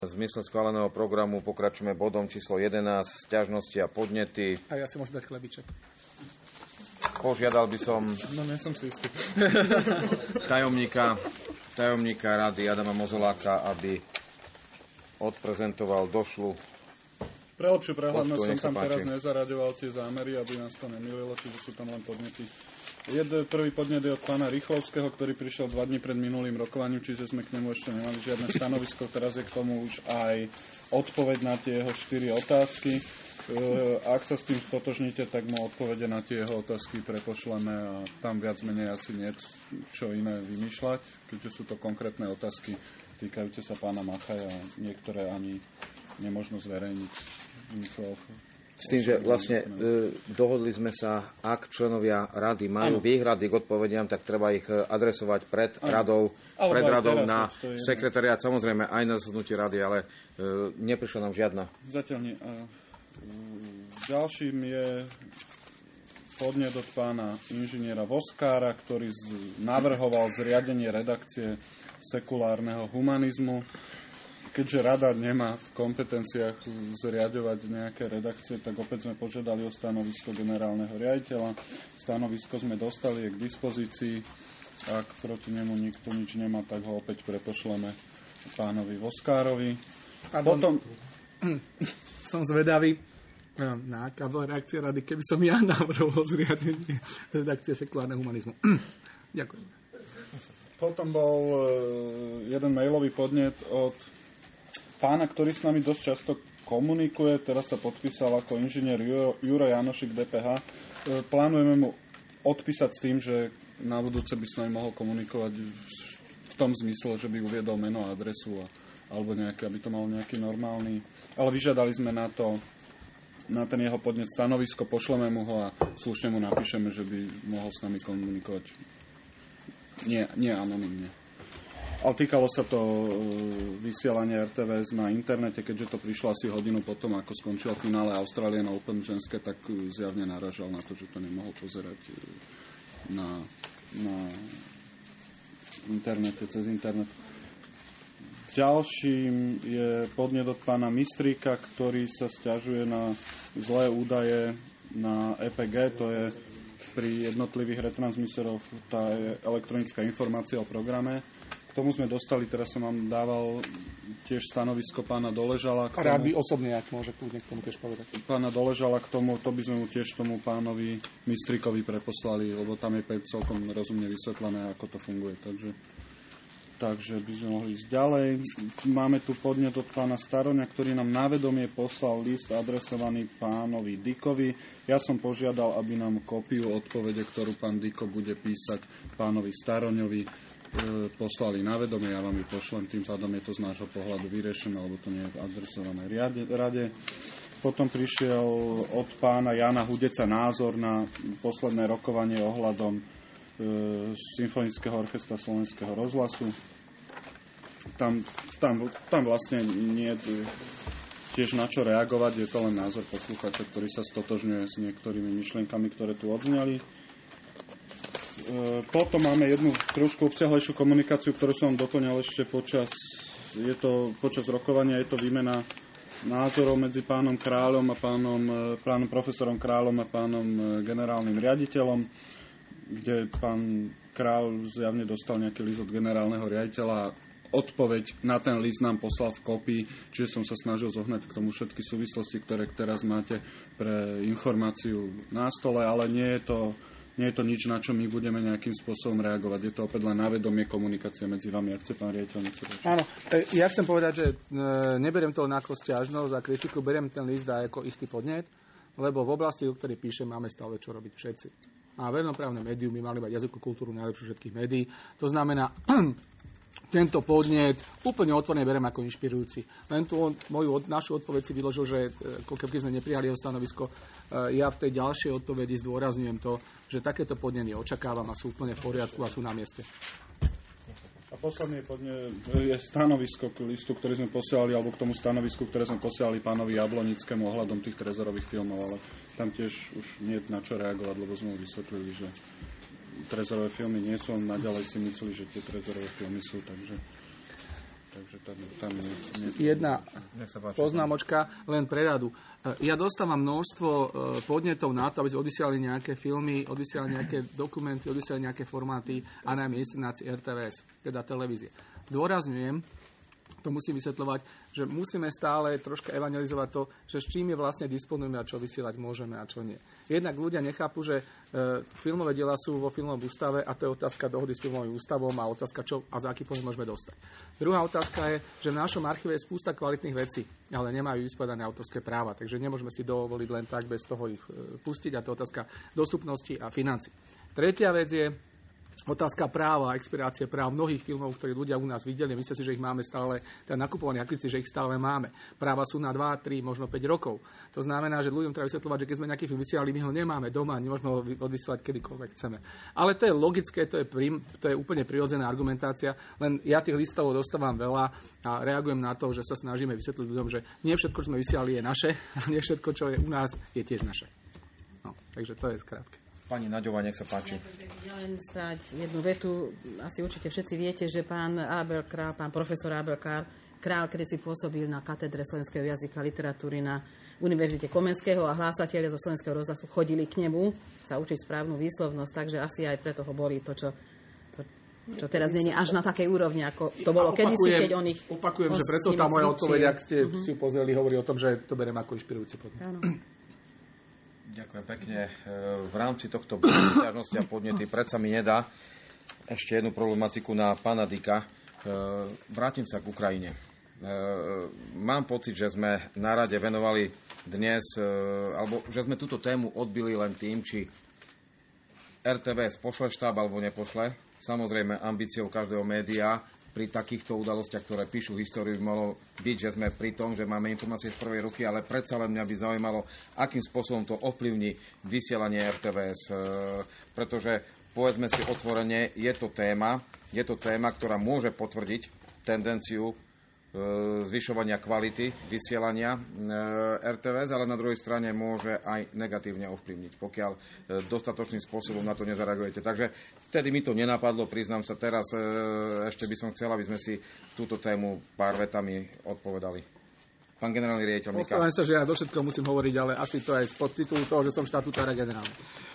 V zmysle schváleného programu pokračujeme bodom číslo 11, sťažnosti a podnety. A ja si môžem dať chlebiček. Požiadal by som No, nie som si istý. tajomníka rady Adama Mozoláka, aby odprezentoval došlu. Pre lepšiu prehľadnosť som tam teraz nezaraďoval tie zámery, aby nás to nemýlilo, čiže sú tam len podnety. Prvý podnet je od pána Rychlovského, ktorý prišiel 2 dní pred minulým rokovaním, čiže sme k nemu ešte nemali žiadne stanovisko. Teraz je k tomu už aj odpoveď na tie jeho 4 otázky. Ak sa s tým stotožníte, tak mu odpovede na tie jeho otázky prepošleme a tam viac menej asi nie čo iné vymýšľať, keďže sú to konkrétne otázky týkajúce sa pána Machaja a niektoré ani nemožno zverejniť. S tým, že vlastne dohodli sme sa, ak členovia rady majú výhrady k odpovediam, tak treba ich adresovať pred radou na sekretariát, samozrejme aj na zasadnutí rady, ale neprišla nám žiadna. Zatiaľ nie. Ďalším je podnet od pána inžiniera Voskára, ktorý navrhoval zriadenie redakcie sekulárneho humanizmu. Keďže rada nemá v kompetenciách zriaďovať nejaké redakcie, tak opäť sme požiadali o stanovisko generálneho riaditeľa. Stanovisko sme dostali k dispozícii. Ak proti nemu nikto nič nemá, tak ho opäť prepošleme pánovi Voskárovi. Potom som zvedavý na reakcie rady, keby som ja navrhol zriadenie redakcie sekulárneho humanizmu. Ďakujem. Potom bol jeden mailový podnet od pána, ktorý s nami dosť často komunikuje, teraz sa podpísal ako inžinier Juro Janošik DPH. Plánujeme mu odpísať s tým, že na budúce by s nami mohol komunikovať v tom zmysle, že by uviedol meno a adresu alebo nejaké, aby to mal nejaký normálny. Ale vyžiadali sme na ten jeho podnet stanovisko, pošleme mu ho a slušne mu napíšeme, že by mohol s nami komunikovať nie anonymne. Ale týkalo sa to vysielania RTVS na internete, keďže to prišlo asi hodinu potom, ako skončilo finále Australian Open ženské, tak zjavne naražal na to, že to nemohol pozerať na internete, cez internet. Ďalším je podnet od pána Mistríka, ktorý sa sťažuje na zlé údaje na EPG, to je pri jednotlivých retransmisoroch tá elektronická informácia o programe. K tomu sme dostali, teraz som vám dával tiež stanovisko pána Doležala. Rád by osobne, ak môže kľudne k tomu tiež povedať. Pána Doležala k tomu, to by sme mu tiež tomu pánovi Mistrikovi preposlali, lebo tam je celkom rozumne vysvetlené, ako to funguje. Takže by sme mohli ísť ďalej. Máme tu podnet od pána Staroňa, ktorý nám na vedomie poslal list adresovaný pánovi Dikovi. Ja som požiadal, aby nám kópiu odpovede, ktorú pán Diko bude písať pánovi Staroňovi, poslali na vedomie, ja vám ju pošlem, tým pádom je to z nášho pohľadu vyriešené, alebo to nie je adresované rade. Potom prišiel od pána Jana Hudeca názor na posledné rokovanie ohľadom Symfonického orchestra Slovenského rozhlasu. Tam vlastne nie je tiež na čo reagovať, je to len názor poslucháča, ktorý sa stotožňuje s niektorými myšlienkami, ktoré tu odzneli. Potom máme jednu trošku obsiahlejšiu komunikáciu, ktorú som doplňal ešte počas rokovania. Je to výmena názorov medzi pánom Kráľom a pánom profesorom Kráľom a pánom generálnym riaditeľom, kde pán Kráľ zjavne dostal nejaký list od generálneho riaditeľa. Odpoveď na ten list nám poslal v kopii, čiže som sa snažil zohnať k tomu všetky súvislosti, ktoré teraz máte pre informáciu na stole, ale nie je to nič, na čo my budeme nejakým spôsobom reagovať. Je to opäť len na vedomie komunikácia medzi vami. Ak chce pán riaditeľ niečo rečiť. Áno, ja chcem povedať, že neberiem to len ako sťažnosť a kritiku, beriem ten list aj ako istý podnet, lebo v oblasti, o ktorej píšem, máme stále čo robiť všetci. A verejnoprávne médium by mali mať jazykovú kultúru najlepšiu všetkých médií. To znamená, tento podnet úplne otvorene beriem ako inšpirujúci. Len tu našu odpoveď si vyložil, že keby sme neprijali jeho stanovisko, ja v tej ďalšej odpovedi zdôrazňujem to, že takéto podnety očakávam a sú úplne v poriadku a sú na mieste. A posledný je stanovisko k listu, ktorý sme posielali, alebo k tomu stanovisku, ktoré sme posielali pánovi Jablonickému ohľadom tých trezorových filmov, ale tam tiež už nie je na čo reagovať, lebo sme vysvetlili, že trezorové filmy nie sú, naďalej si myslí, že tie trezorové filmy sú, takže Takže tam jedna poznámočka len pre radu. Ja dostávam množstvo podnetov na to, aby sme odvysielali nejaké filmy, odvysielali nejaké dokumenty, odvysielali nejaké formáty a najmä inscenácii RTVS, teda televízie. Dôrazňujem, to musím vysvetľovať, že musíme stále troška evangelizovať to, že s čím je vlastne disponujeme a čo vysielať môžeme a čo nie. Jednak ľudia nechápu, že filmové diela sú vo filmovom ústave a to je otázka dohody s filmovým ústavom a otázka, čo a za aký pohľad môžeme dostať. Druhá otázka je, že v našom archíve je spústa kvalitných vecí, ale nemajú vysporiadané autorské práva, takže nemôžeme si dovoliť len tak bez toho ich pustiť a to je otázka dostupnosti a financií. Tretia vec je otázka práva, expirácie práv mnohých filmov, ktoré ľudia u nás videli. Myslím si, že ich máme stále, teda nakupovaní akvici, že ich stále máme. Práva sú na 2, 3, možno 5 rokov. To znamená, že ľuďom treba vysvetľovať, že keď sme nejaký film vysielali, my ho nemáme doma, nemôžeme ho odvysielať kedykoľvek chceme. Ale to je logické, to je úplne prirodzená argumentácia, len ja tých listov dostávam veľa a reagujem na to, že sa snažíme vysvetliť ľuďom, že nie všetko, čo sme vysielali, je naše a nie všetko, čo je u nás, je tiež naše. No, takže to je skrátke. Pani Naďová, nech sa páči. Ja len stať jednu vetu. Asi určite všetci viete, že pán profesor Abel Král, keď si pôsobil na katedre slovenského jazyka a literatúry na Univerzite Komenského a hlásatelia zo Slovenského rozhlasu chodili k nemu sa učiť správnu výslovnosť, takže asi aj preto ho bolí to, čo teraz nie je až na takej úrovni, ako to bolo kedysi, keď on ich... Opakujem, že preto tá moja odpoveď, ak ste si pozreli, hovorí o tom, že to beriem ako inšpirujúci podnet. Ďakujem pekne. V rámci tohto sťažnosti a podnety predsa mi nedá ešte jednu problematiku na pána Dika. Vrátim sa k Ukrajine. Mám pocit, že sme na rade venovali dnes, alebo že sme túto tému odbili len tým, či RTVS pošle štáb alebo nepošle. Samozrejme, ambíciou každého média pri takýchto udalostiach, ktoré píšu históriu, by malo byť, že sme pri tom, že máme informácie z prvej ruky, ale predsa len mňa by zaujímalo, akým spôsobom to ovplyvní vysielanie RTVS. Pretože, povedzme si otvorene, je to téma, ktorá môže potvrdiť tendenciu zvyšovania kvality vysielania RTVS, ale na druhej strane môže aj negatívne ovplyvniť, pokiaľ dostatočným spôsobom na to nezareagujete. Takže vtedy mi to nenapadlo, priznám sa teraz, ešte by som chcel, aby sme si túto tému pár vetami odpovedali. Pán generálny riaditeľ Mika. Ospravedlňujem sa, že ja do všetkého musím hovoriť, ale asi to aj z podtitulu toho, že som štatutára generálny.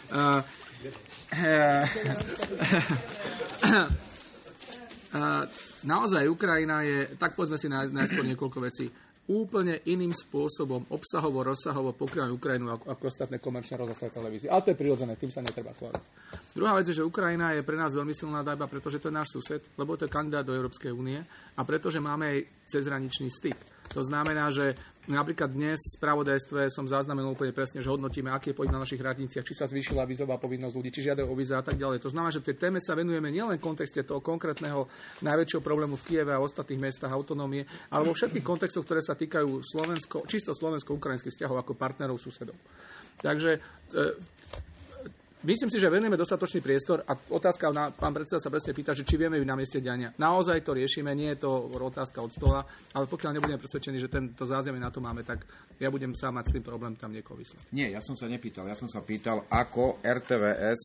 Naozaj Ukrajina je, tak povedzme si najskôr niekoľko vecí, úplne iným spôsobom obsahovo, rozsahovo pokrývajú Ukrajinu ako ostatné komerčné rozhlasové televízie. Ale to je prirodzené, tým sa netreba chváliť. Druhá vec je, že Ukrajina je pre nás veľmi silná iba preto, že to je náš sused, lebo to je kandidát do Európskej únie a pretože máme aj cezhraničný styk. To znamená, že napríklad dnes v spravodajstve som zaznamenal úplne presne, že hodnotíme, aký je pohyb na našich hraniciach, či sa zvýšila vízová povinnosť ľudí, či žiadajú o víza a tak ďalej. To znamená, že tej téme sa venujeme nielen v kontexte toho konkrétneho najväčšieho problému v Kieve a ostatných mestách autonómie, ale vo všetkých kontextoch, ktoré sa týkajú čisto slovensko-ukrajinských vzťahov ako partnerov, susedov. Takže myslím si, že venujeme dostatočný priestor a otázka, pán predseda sa presne pýta, že či vieme byť na mieste diania. Naozaj to riešime, nie je to otázka od stola, ale pokiaľ nebudeme presvedčení, že to zázemie na to máme, tak ja budem sám mať s tým problém tam niekoho vyslať. Nie, ja som sa nepýtal. Ja som sa pýtal, ako RTVS,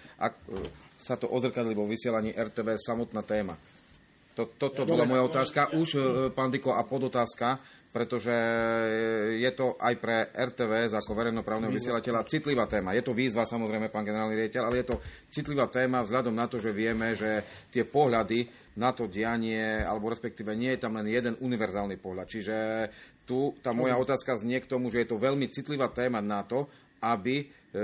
sa to odzrkadlí vo vysielaní RTVS samotná téma. Toto bola moja otázka. Už, pán Diko, a podotázka, pretože je to aj pre RTVS ako verejnoprávneho vysielateľa citlivá téma. Je to výzva, samozrejme, pán generálny riaditeľ, ale je to citlivá téma vzhľadom na to, že vieme, že tie pohľady na to dianie, alebo respektíve nie je tam len jeden univerzálny pohľad. Čiže tu tá moja otázka znie k tomu, že je to veľmi citlivá téma na to, aby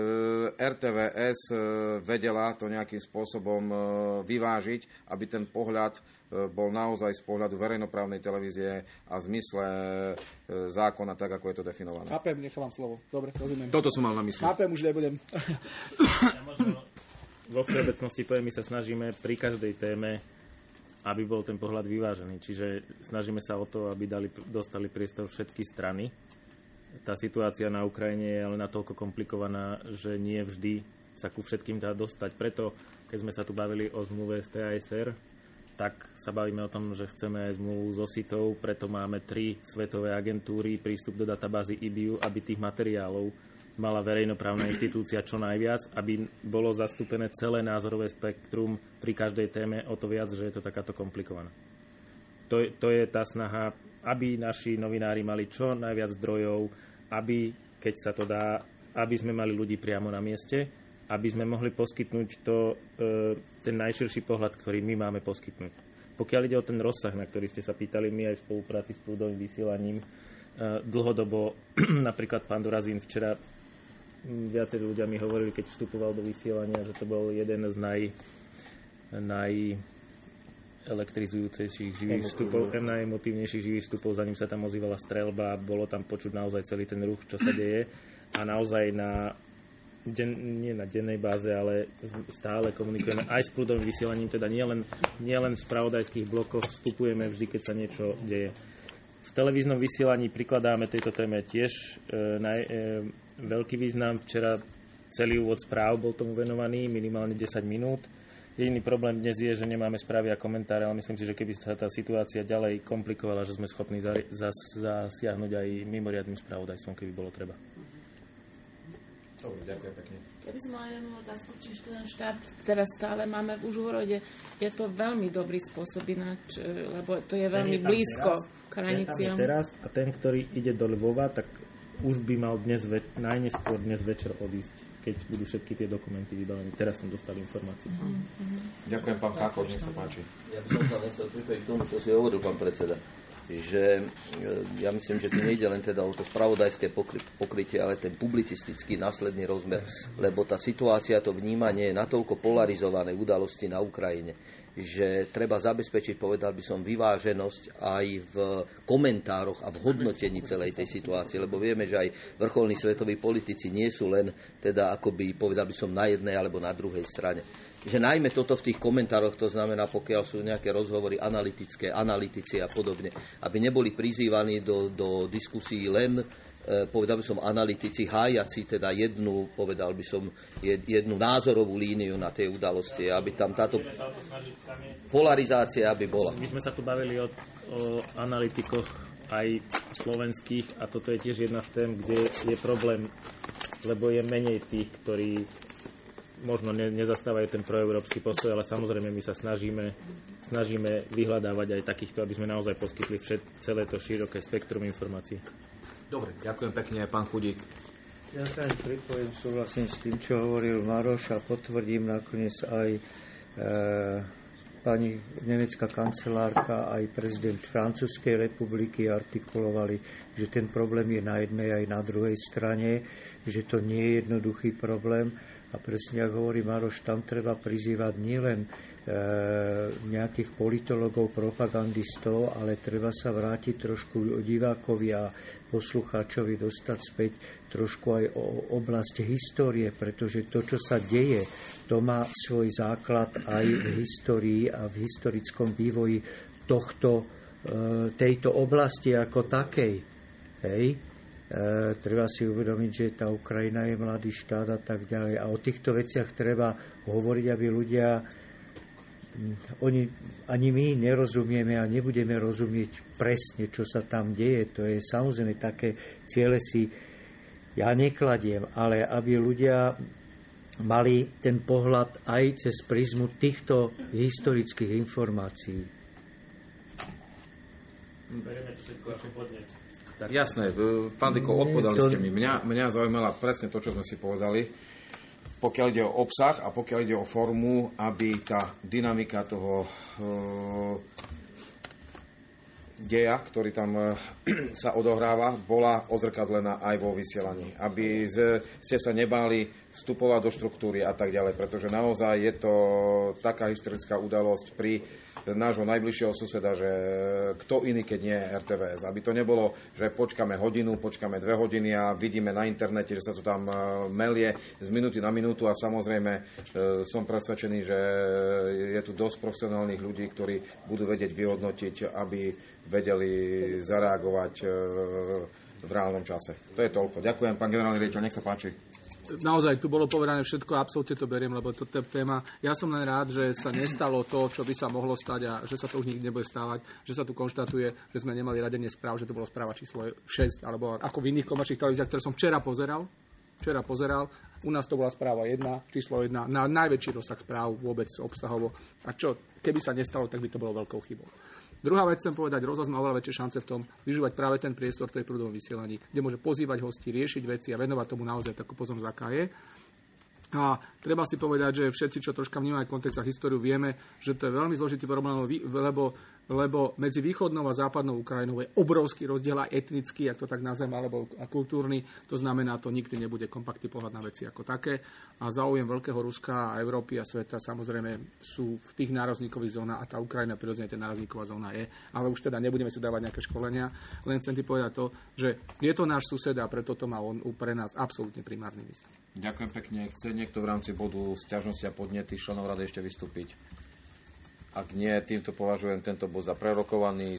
RTVS vedela to nejakým spôsobom vyvážiť, aby ten pohľad bol naozaj z pohľadu verejnoprávnej televízie a v zmysle zákona, tak ako je to definované. Chápem, nechám slovo. Dobre, rozumiem. Toto som mal na mysli. Chápem, už nebudem. Ja možno vo všeobecnosti poviem, my sa snažíme pri každej téme, aby bol ten pohľad vyvážený. Čiže snažíme sa o to, aby dostali priestor všetky strany. Tá situácia na Ukrajine je ale natoľko komplikovaná, že nie vždy sa ku všetkým dá dostať. Preto, keď sme sa tu bavili o zmluve s TASR, tak sa bavíme o tom, že chceme aj zmluvu so SITou, preto máme 3 svetové agentúry, prístup do databázy IBIU, aby tých materiálov mala verejnoprávna inštitúcia čo najviac, aby bolo zastúpené celé názorové spektrum pri každej téme, o to viac, že je to takáto komplikované. to je tá snaha, aby naši novinári mali čo najviac zdrojov, aby, keď sa to dá, aby sme mali ľudí priamo na mieste, aby sme mohli poskytnúť ten najširší pohľad, ktorý my máme poskytnúť. Pokiaľ ide o ten rozsah, na ktorý ste sa pýtali, my aj v spolupráci s prúdovým vysielaním dlhodobo, napríklad pán Dorazín včera, viacerí ľudia mi hovorili, keď vstupoval do vysielania, že to bol jeden z najelektrizujúcejších živých vstupov, najemotívnejších živých vstupov, za ním sa tam ozývala streľba, bolo tam počuť naozaj celý ten ruch, čo sa deje a naozaj nie na dennej báze, ale stále komunikujeme aj s prúdovým vysielaním, teda nielen v spravodajských blokoch vstupujeme vždy, keď sa niečo deje. V televíznom vysielaní prikladáme tejto téme tiež veľký význam. Včera celý úvod správ bol tomu venovaný, minimálne 10 minút. Jediný problém dnes je, že nemáme správy a komentáre, ale myslím si, že keby sa tá situácia ďalej komplikovala, že sme schopní zasiahnuť aj mimoriadnym spravodajstvom, keby bolo treba. Dobre, ďakujem pekne. Ja by som mala jednu otázku, čiže ten štáb teraz stále máme v Užhorode. Je to veľmi dobrý spôsob ináč, lebo to je veľmi blízko k hraniciam. Teraz a ten, ktorý ide do Lvova, tak už by mal najneskôr dnes večer odísť, keď budú všetky tie dokumenty vybavené. Teraz som dostal informáciu. Ďakujem, pán Kákoš, nech sa páči. Ja by som sa nesel pripojiť k tomu, čo si hovoril, pán predseda. Že ja myslím, že tu nejde len teda o to spravodajské pokrytie, ale ten publicistický následný rozmer, lebo tá situácia, to vnímanie je natoľko polarizované udalosti na Ukrajine, že treba zabezpečiť, povedal by som, vyváženosť aj v komentároch a v hodnotení celej tej situácie, lebo vieme, že aj vrcholní svetoví politici nie sú len teda akoby, povedal by som, na jednej alebo na druhej strane. Že najmä toto v tých komentároch, to znamená, pokiaľ sú nejaké rozhovory analytici a podobne, aby neboli prizývaní do diskusí len, povedal by som, analytici hájaci teda jednu názorovú líniu na tej udalosti, aby tam táto polarizácia aby bola. My sme sa tu bavili o analytikoch aj slovenských a toto je tiež jedna z tém, kde je problém, lebo je menej tých, ktorí možno nezastávajú ten proeurópsky postoj, ale samozrejme my sa snažíme vyhľadávať aj takýchto, aby sme naozaj poskytli celé to široké spektrum informácií. Dobre, ďakujem pekne, pán Chudík. Ja sa aj pripojím, súhlasím s tým, čo hovoril Maroš a potvrdím nakoniec aj pani nemecká kancelárka, aj prezident Francúzskej republiky artikulovali, že ten problém je na jednej aj na druhej strane, že to nie je jednoduchý problém. A presne, ako hovorí Maroš, tam treba prizývať nielen nejakých politologov, propagandistov, ale treba sa vrátiť trošku divákovi a poslucháčovi dostať späť trošku aj o oblasť histórie, pretože to, čo sa deje, to má svoj základ aj v histórii a v historickom vývoji tejto oblasti ako takej. Hej? Treba si uvedomiť, že tá Ukrajina je mladý štát a tak ďalej. A o týchto veciach treba hovoriť, aby ľudia, ani my nerozumieme a nebudeme rozumieť presne, čo sa tam deje. To je samozrejme také ciele si ja nekladiem, ale aby ľudia mali ten pohľad aj cez prizmu týchto historických informácií. Bereme to všetko ako podnet. Jasné, pán Diko, odpovedali ste mi. Mňa zaujímala presne to, čo sme si povedali. Pokiaľ ide o obsah a pokiaľ ide o formu, aby tá dynamika toho deja, ktorý tam sa odohráva, bola odzrkadlená aj vo vysielaní. Aby ste sa nebáli vstupovať do štruktúry a tak ďalej, pretože naozaj je to taká historická udalosť pri nášho najbližšieho suseda, že kto iný, keď nie RTVS. Aby to nebolo, že počkáme hodinu, počkáme 2 hodiny a vidíme na internete, že sa to tam melie z minúty na minútu a samozrejme som presvedčený, že je tu dosť profesionálnych ľudí, ktorí budú vedieť vyhodnotiť, aby vedeli zareagovať v reálnom čase. To je toľko. Ďakujem, pán generálny riaditeľ, nech sa páči. Naozaj, tu bolo povedané všetko, absolútne to beriem, lebo to je téma. Ja som len rád, že sa nestalo to, čo by sa mohlo stať a že sa to už nikdy nebude stávať, že sa tu konštatuje, že sme nemali radenie správ, že to bolo správa číslo 6, alebo ako v iných komerčných televíziách, ktoré som včera pozeral. U nás to bola správa 1, číslo 1, na najväčší rozsah správ vôbec obsahovo. A čo, keby sa nestalo, tak by to bolo veľkou chybou. Druhá vec chcem povedať, rozhlas má oveľa väčšie šance v tom využívať práve ten priestor, ktorý je v prúdovom vysielaní, kde môže pozývať hostí, riešiť veci a venovať tomu naozaj takú pozornosť, aká je. A treba si povedať, že všetci, čo troška vnímajú kontext a históriu, vieme, že to je veľmi zložitý problém, lebo medzi východnou a západnou Ukrajinou je obrovský rozdiel aj etnický, ak to tak nazvem, alebo a kultúrny. To znamená, to nikdy nebude kompaktný pohľad na veci ako také. A záujem Veľkého Ruska a Európy a sveta samozrejme sú v tých nárazníkových zónach a tá Ukrajina prirodzene tá nárazníková zóna je. Ale už teda nebudeme si dávať nejaké školenia. Len chcem ti povedať to, že je to náš sused a preto to má on pre nás absolútne primárny význam. Ďakujem pekne. Chce niekto v rámci bodu sťažnosti a podnety členov rady ešte vystúpiť? Ak nie, týmto považujem tento bod za prerokovaný.